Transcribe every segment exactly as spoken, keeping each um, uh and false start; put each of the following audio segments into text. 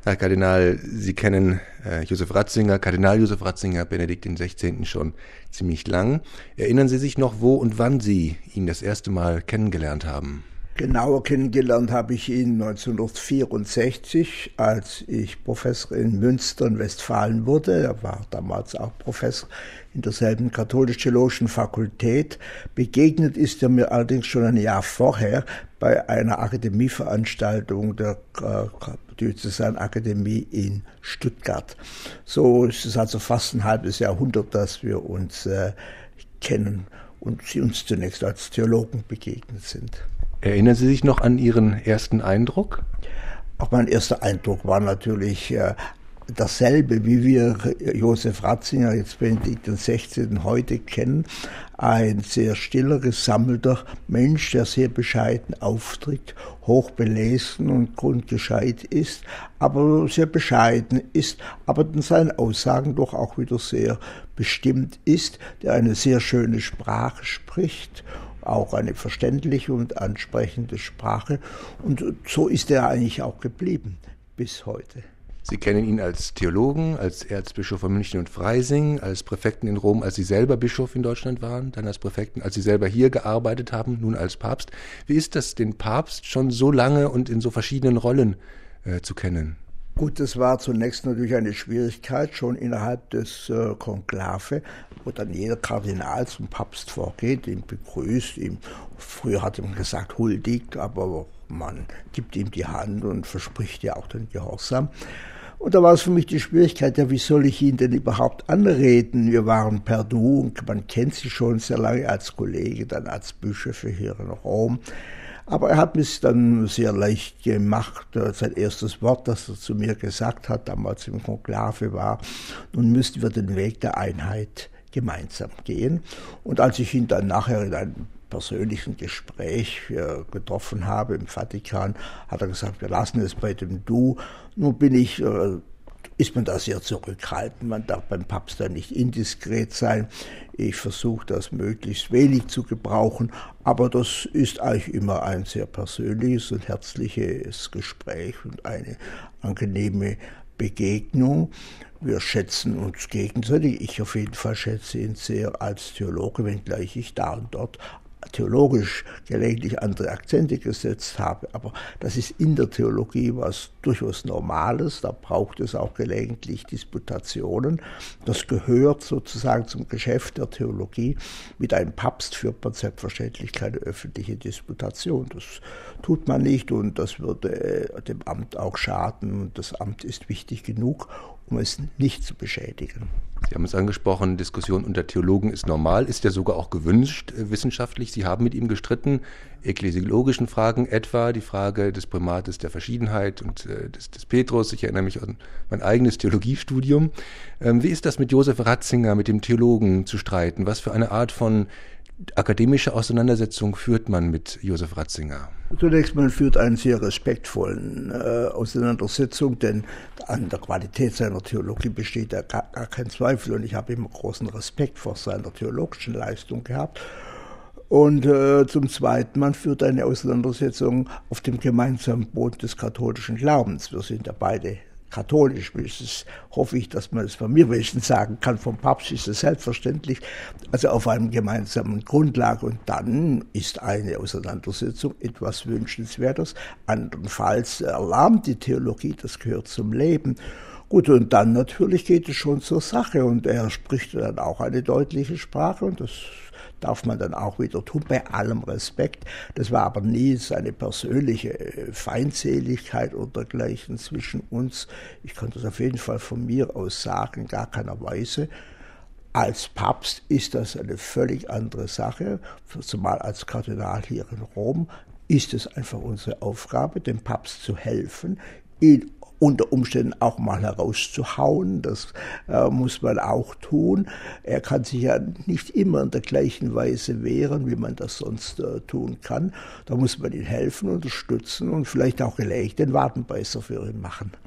Herr Kardinal, Sie kennen äh, Josef Ratzinger, Kardinal Josef Ratzinger, Benedikt den Sechzehnten schon ziemlich lang. Erinnern Sie sich noch, wo und wann Sie ihn das erste Mal kennengelernt haben? Genauer kennengelernt habe ich ihn neunzehnhundertvierundsechzig, als ich Professor in Münster in Westfalen wurde. Er war damals auch Professor in derselben katholisch-theologischen Fakultät. Begegnet ist er mir allerdings schon ein Jahr vorher bei einer Akademieveranstaltung der Diözesanakademie in Stuttgart. So ist es also fast ein halbes Jahrhundert, dass wir uns äh, kennen und sie uns zunächst als Theologen begegnet sind. Erinnern Sie sich noch an Ihren ersten Eindruck? Auch mein erster Eindruck war natürlich äh, dasselbe, wie wir Josef Ratzinger, jetzt Benedikt den Sechzehnten, heute kennen. Ein sehr stiller, gesammelter Mensch, der sehr bescheiden auftritt, hochbelesen und grundgescheit ist, aber sehr bescheiden ist, aber in seinen Aussagen doch auch wieder sehr bestimmt ist, der eine sehr schöne Sprache spricht, auch eine verständliche und ansprechende Sprache. Und so ist er eigentlich auch geblieben bis heute. Sie kennen ihn als Theologen, als Erzbischof von München und Freising, als Präfekten in Rom, als Sie selber Bischof in Deutschland waren, dann als Präfekten, als Sie selber hier gearbeitet haben, nun als Papst. Wie ist das, den Papst schon so lange und in so verschiedenen Rollen äh, zu kennen? Gut, das war zunächst natürlich eine Schwierigkeit, schon innerhalb des äh, Konklave, wo dann jeder Kardinal zum Papst vorgeht, ihn begrüßt, ihm, früher hat man gesagt, huldigt, aber man gibt ihm die Hand und verspricht ja auch den Gehorsam. Und da war es für mich die Schwierigkeit, ja, wie soll ich ihn denn überhaupt anreden? Wir waren per Du und man kennt sich schon sehr lange als Kollege, dann als Bischöfe hier in Rom. Aber er hat es dann sehr leicht gemacht. Sein erstes Wort, das er zu mir gesagt hat, damals im Konklave, war: Nun müssten wir den Weg der Einheit gemeinsam gehen. Und als ich ihn dann nachher in einem persönlichen Gespräch getroffen habe im Vatikan, hat er gesagt, wir lassen es bei dem Du. Nun bin ich... ist man da sehr zurückhaltend. Man darf beim Papst da nicht indiskret sein. Ich versuche das möglichst wenig zu gebrauchen, aber das ist eigentlich immer ein sehr persönliches und herzliches Gespräch und eine angenehme Begegnung. Wir schätzen uns gegenseitig. Ich auf jeden Fall schätze ihn sehr als Theologe, wenngleich ich da und dort theologisch gelegentlich andere Akzente gesetzt habe, aber das ist in der Theologie was durchaus Normales, da braucht es auch gelegentlich Disputationen. Das gehört sozusagen zum Geschäft der Theologie. Mit einem Papst führt man selbstverständlich keine öffentliche Disputation. Das tut man nicht und das würde dem Amt auch schaden und das Amt ist wichtig genug, um es nicht zu beschädigen. Sie haben es angesprochen, Diskussion unter Theologen ist normal, ist ja sogar auch gewünscht äh, wissenschaftlich. Sie haben mit ihm gestritten, ekklesiologischen Fragen etwa, die Frage des Primates der Verschiedenheit und äh, des, des Petrus. Ich erinnere mich an mein eigenes Theologiestudium. Ähm, wie ist das mit Josef Ratzinger, mit dem Theologen zu streiten? Was für eine Art von akademische Auseinandersetzung führt man mit Josef Ratzinger? Zunächst mal führt einen sehr respektvollen äh, Auseinandersetzung, denn an der Qualität seiner Theologie besteht ja gar, gar kein Zweifel und ich habe immer großen Respekt vor seiner theologischen Leistung gehabt. Und äh, zum Zweiten, man führt eine Auseinandersetzung auf dem gemeinsamen Boden des katholischen Glaubens. Wir sind ja beide katholisch, das hoffe ich, dass man es von mir wenigstens sagen kann, vom Papst ist es selbstverständlich, also auf einem gemeinsamen Grundlage und dann ist eine Auseinandersetzung etwas Wünschenswertes, andernfalls erlahmt die Theologie, das gehört zum Leben. Gut, und dann natürlich geht es schon zur Sache und er spricht dann auch eine deutliche Sprache und das darf man dann auch wieder tun, bei allem Respekt. Das war aber nie seine persönliche Feindseligkeit oder dergleichen zwischen uns. Ich kann das auf jeden Fall von mir aus sagen, gar keiner Weise. Als Papst ist das eine völlig andere Sache, zumal als Kardinal hier in Rom ist es einfach unsere Aufgabe, dem Papst zu helfen, ihn unter Umständen auch mal herauszuhauen, das äh, muss man auch tun. Er kann sich ja nicht immer in der gleichen Weise wehren, wie man das sonst äh, tun kann. Da muss man ihn helfen, unterstützen und vielleicht auch gelegentlich den Wadenbeißer für ihn machen.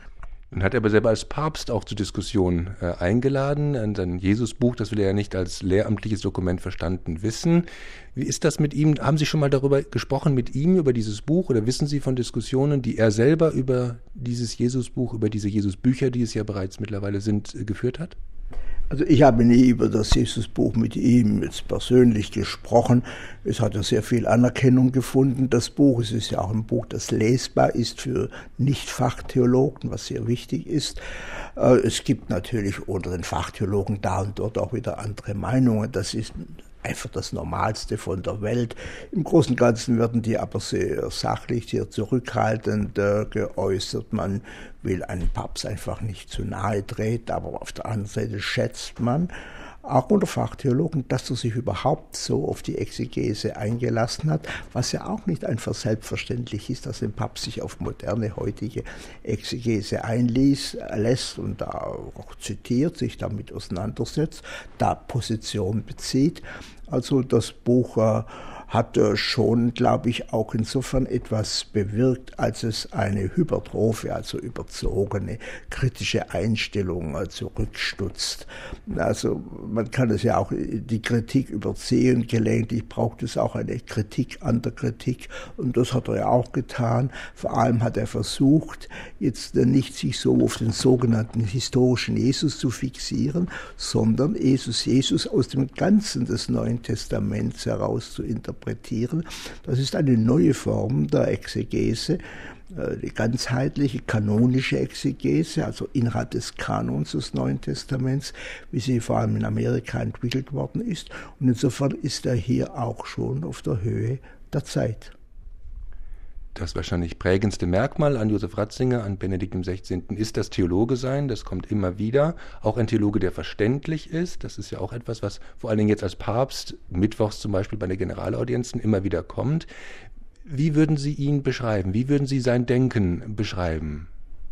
Und hat er aber selber als Papst auch zur Diskussion äh, eingeladen. An sein Jesusbuch, das will er ja nicht als lehramtliches Dokument verstanden wissen. Wie ist das mit ihm? Haben Sie schon mal darüber gesprochen mit ihm, über dieses Buch? Oder wissen Sie von Diskussionen, die er selber über dieses Jesusbuch, über diese Jesusbücher, die es ja bereits mittlerweile sind, äh, geführt hat? Also ich habe nie über das Jesusbuch mit ihm jetzt persönlich gesprochen. Es hat ja sehr viel Anerkennung gefunden, das Buch. Es ist ja auch ein Buch, das lesbar ist für Nicht-Fachtheologen, was sehr wichtig ist. Es gibt natürlich unter den Fachtheologen da und dort auch wieder andere Meinungen. Das ist einfach das Normalste von der Welt. Im Großen und Ganzen werden die aber sehr sachlich, sehr zurückhaltend äh, geäußert. Man will einem Papst einfach nicht zu nahe treten, aber auf der anderen Seite schätzt man, auch unter Fachtheologen, dass er sich überhaupt so auf die Exegese eingelassen hat, was ja auch nicht einfach selbstverständlich ist, dass ein Papst sich auf moderne, heutige Exegese einließ, lässt und da auch zitiert, sich damit auseinandersetzt, da Position bezieht. Also das Buch äh, hat äh, schon, glaube ich, auch insofern etwas bewirkt, als es eine hypertrophe, also überzogene, kritische Einstellung äh, zurückstutzt. Also man kann es ja auch, die Kritik übersehen, gelegentlich braucht es auch eine Kritik an der Kritik und das hat er ja auch getan. Vor allem hat er versucht, jetzt äh, nicht sich so auf den sogenannten historischen Jesus zu fixieren, sondern Jesus, Jesus aus dem Ganzen des Neuen Testaments heraus zu interpretieren. Das ist eine neue Form der Exegese, die ganzheitliche kanonische Exegese, also innerhalb des Kanons des Neuen Testaments, wie sie vor allem in Amerika entwickelt worden ist. Und insofern ist er hier auch schon auf der Höhe der Zeit. Das wahrscheinlich prägendste Merkmal an Josef Ratzinger, an Benedikt dem Sechzehnten ist das Theologe sein. Das kommt immer wieder. Auch ein Theologe, der verständlich ist. Das ist ja auch etwas, was vor allen Dingen jetzt als Papst, mittwochs zum Beispiel bei den Generalaudienzen, immer wieder kommt. Wie würden Sie ihn beschreiben? Wie würden Sie sein Denken beschreiben?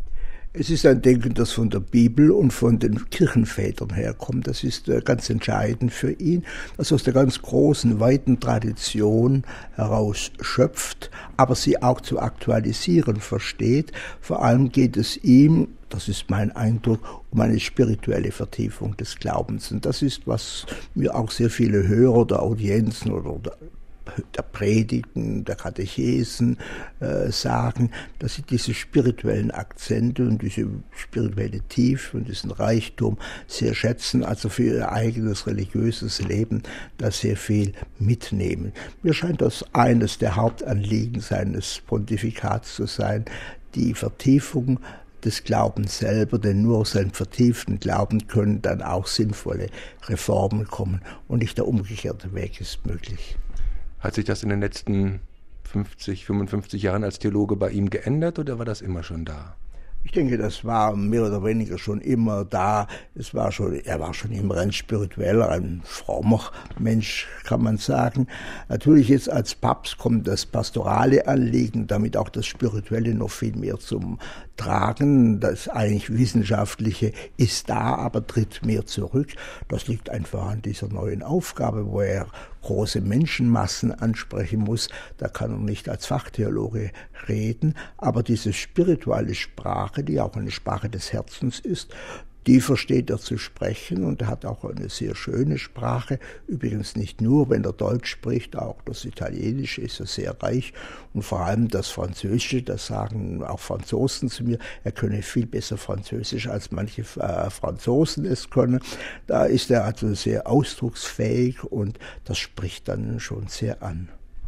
Es ist ein Denken, das von der Bibel und von den Kirchenvätern herkommt. Das ist ganz entscheidend für ihn, das aus der ganz großen, weiten Tradition heraus schöpft, aber sie auch zu aktualisieren versteht. Vor allem geht es ihm, das ist mein Eindruck, um eine spirituelle Vertiefung des Glaubens. Und das ist, was mir auch sehr viele Hörer der Audienzen oder der der Predigten, der Katechesen äh, sagen, dass sie diese spirituellen Akzente und diese spirituelle Tiefe und diesen Reichtum sehr schätzen, also für ihr eigenes religiöses Leben da sehr viel mitnehmen. Mir scheint das eines der Hauptanliegen seines Pontifikats zu sein, die Vertiefung des Glaubens selber, denn nur aus einem vertieften Glauben können dann auch sinnvolle Reformen kommen und nicht der umgekehrte Weg ist möglich. Hat sich das in den letzten fünfzig, fünfundfünfzig Jahren als Theologe bei ihm geändert oder war das immer schon da? Ich denke, das war mehr oder weniger schon immer da. Es war schon, er war schon immer ein spiritueller, ein frommer Mensch, kann man sagen. Natürlich jetzt als Papst kommt das pastorale Anliegen, damit auch das Spirituelle noch viel mehr zum Tragen. Das eigentlich Wissenschaftliche ist da, aber tritt mehr zurück. Das liegt einfach an dieser neuen Aufgabe, wo er große Menschenmassen ansprechen muss. Da kann er nicht als Fachtheologe reden, aber diese spirituelle Sprache, die auch eine Sprache des Herzens ist, die versteht er zu sprechen und er hat auch eine sehr schöne Sprache. Übrigens nicht nur, wenn er Deutsch spricht, auch das Italienische ist er sehr reich und vor allem das Französische, das sagen auch Franzosen zu mir, er könne viel besser Französisch als manche äh, Franzosen es können. Da ist er also sehr ausdrucksfähig und das spricht dann schon sehr an.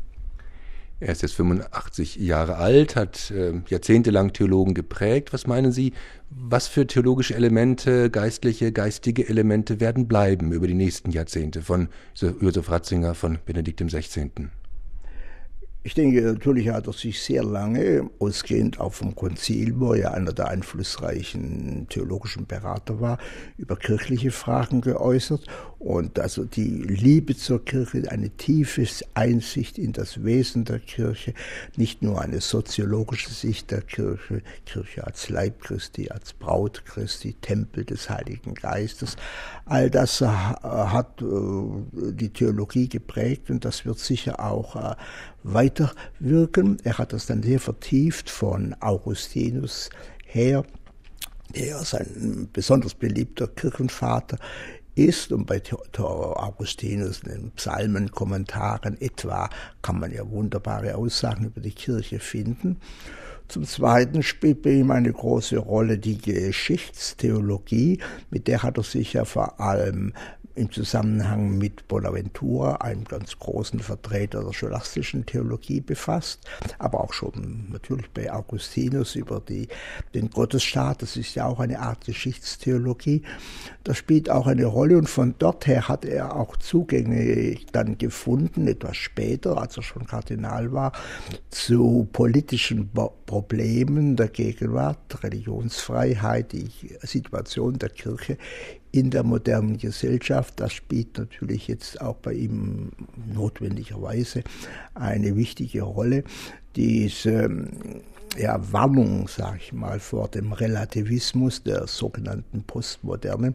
Er ist jetzt fünfundachtzig Jahre alt, hat äh, jahrzehntelang Theologen geprägt. Was meinen Sie, was für theologische Elemente, geistliche, geistige Elemente werden bleiben über die nächsten Jahrzehnte von Josef Ratzinger, von Benedikt dem Sechzehnten? Ich denke, natürlich hat er sich sehr lange, ausgehend auch vom Konzil, wo er einer der einflussreichen theologischen Berater war, über kirchliche Fragen geäußert. Und also die Liebe zur Kirche, eine tiefe Einsicht in das Wesen der Kirche, nicht nur eine soziologische Sicht der Kirche, Kirche als Leib Christi, als Braut Christi, Tempel des Heiligen Geistes. All das hat die Theologie geprägt und das wird sicher auch weiterwirken. Er hat das dann sehr vertieft von Augustinus her der sein besonders beliebter Kirchenvater ist. Und bei Augustinus in den Psalmenkommentaren etwa kann man ja wunderbare Aussagen über die Kirche finden. Zum Zweiten spielt bei ihm eine große Rolle die Geschichtstheologie, mit der hat er sich ja vor allem im Zusammenhang mit Bonaventura, einem ganz großen Vertreter der scholastischen Theologie, befasst, aber auch schon natürlich bei Augustinus über die, den Gottesstaat, das ist ja auch eine Art Geschichtstheologie. Das spielt auch eine Rolle und von dort her hat er auch Zugänge dann gefunden, etwas später, als er schon Kardinal war, zu politischen Problemen der Gegenwart, Religionsfreiheit, die Situation der Kirche in der modernen Gesellschaft. Das spielt natürlich jetzt auch bei ihm notwendigerweise eine wichtige Rolle. Diese ja, Warnung, sage ich mal, vor dem Relativismus der sogenannten Postmoderne,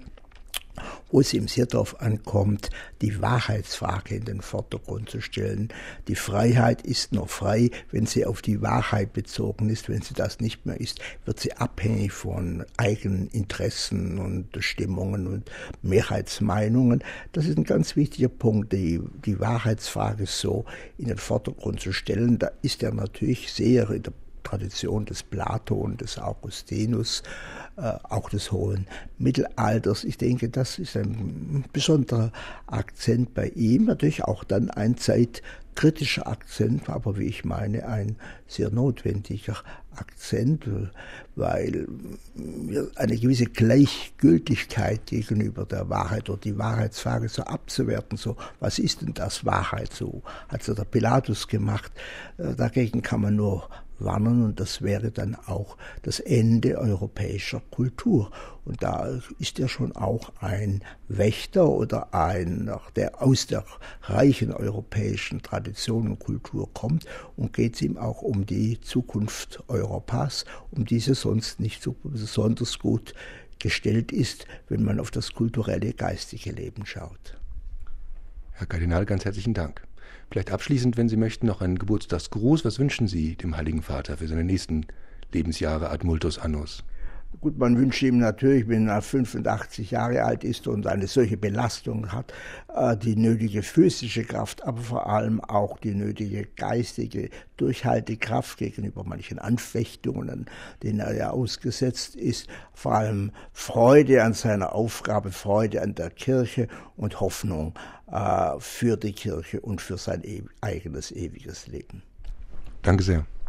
wo es ihm sehr darauf ankommt, die Wahrheitsfrage in den Vordergrund zu stellen. Die Freiheit ist nur frei, wenn sie auf die Wahrheit bezogen ist. Wenn sie das nicht mehr ist, wird sie abhängig von eigenen Interessen und Stimmungen und Mehrheitsmeinungen. Das ist ein ganz wichtiger Punkt, die, die Wahrheitsfrage so in den Vordergrund zu stellen. Da ist er natürlich sehr in der Tradition des Plato und des Augustinus, äh, auch des hohen Mittelalters. Ich denke, das ist ein besonderer Akzent bei ihm, natürlich auch dann ein zeitkritischer Akzent, aber wie ich meine, ein sehr notwendiger Akzent, weil eine gewisse Gleichgültigkeit gegenüber der Wahrheit oder die Wahrheitsfrage so abzuwerten, so, was ist denn das Wahrheit, so hat es der Pilatus gemacht, äh, dagegen kann man nur warnen und das wäre dann auch das Ende europäischer Kultur. Und da ist er schon auch ein Wächter oder ein, der aus der reichen europäischen Tradition und Kultur kommt und geht es ihm auch um die Zukunft Europas, um diese sonst nicht so besonders gut gestellt ist, wenn man auf das kulturelle, geistige Leben schaut. Herr Kardinal, ganz herzlichen Dank. Vielleicht abschließend, wenn Sie möchten, noch einen Geburtstagsgruß. Was wünschen Sie dem Heiligen Vater für seine nächsten Lebensjahre ad multos annus? Gut, man wünscht ihm natürlich, wenn er fünfundachtzig Jahre alt ist und eine solche Belastung hat, die nötige physische Kraft, aber vor allem auch die nötige geistige Durchhaltekraft gegenüber manchen Anfechtungen, denen er ja ausgesetzt ist. Vor allem Freude an seiner Aufgabe, Freude an der Kirche und Hoffnung für die Kirche und für sein eigenes ewiges Leben. Danke sehr.